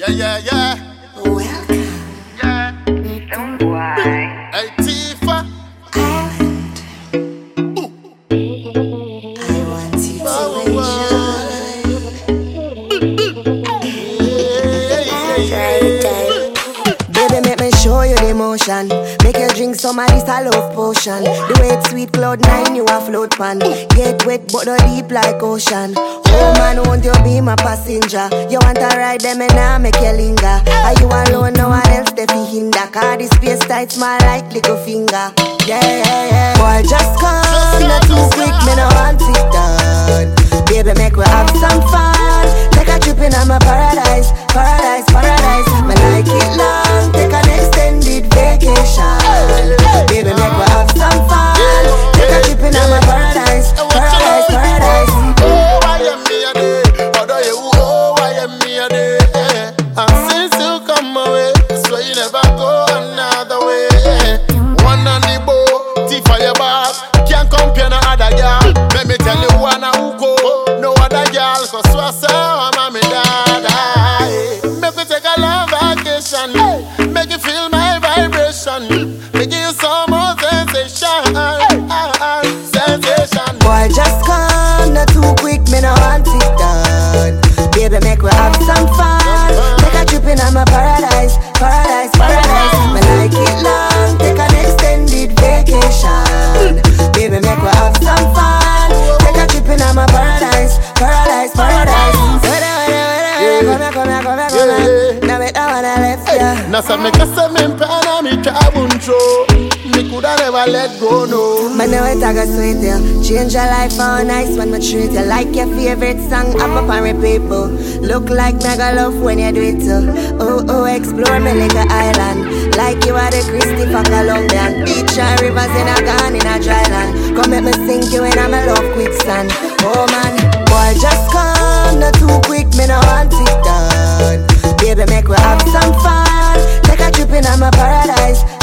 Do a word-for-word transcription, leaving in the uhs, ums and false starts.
Yeah, yeah, yeah. Welcome. Yeah. Don't worry. Hey, Tifa. Island. I want you to enjoy. Baby, make me show you the motion. Make you drink some of this a love potion. The way it's sweet cloud nine, you a float pan. Get wet but not deep like ocean. Oh man, won't you be my passenger? You want to ride them and now make you linger. Are you alone? No one else they fi hinder. Cause this space tight small like little finger. Yeah, yeah, yeah. Boy, just come, not too quick, me no want it done. Baby, make we have some fun. Take a trip in my paradise, paradise, paradise. Me like it long, take an extended vacation. Baby, make we have some fun. Take a trip in my paradise, paradise, paradise. Oh, I am me a day. Although you, oh, I am me a day. And since you come away, so you never go another way. One on the boat, Tifa your back. Can't compare no other girl. Let me tell you one who go. No other girl, cause what's up, mommy, dada. Make me take a long vacation. Make you feel my vibration. Make you some more sensation. Sensation. Boy, just come, not too quick, me no want it done. Baby, make we have some fun. Take a trip in my paradise, paradise, paradise. Me like it long, take an extended vacation. Baby, make we have some fun. Take a trip in my paradise, paradise, paradise. Wait a minute, wait a minute, come here, come here, come here, come here. Now make that one I left ya. Now some make us some impana me cabuncho. Me coulda never let go, no. Man, now it I go sweet you. Change your life all nice when me treat you. Like your favorite song, up up and repeat people. Look like mega love when you do it too. Oh, oh, explore me like an island. Like you are the Christopher Colombian. Beach and rivers in a gun in a dry land. Come make me sink you in a my love quicksand. Oh man, boy just come, not too quick, me no want it done. Baby, make we have some fun. Take a trip in my paradise,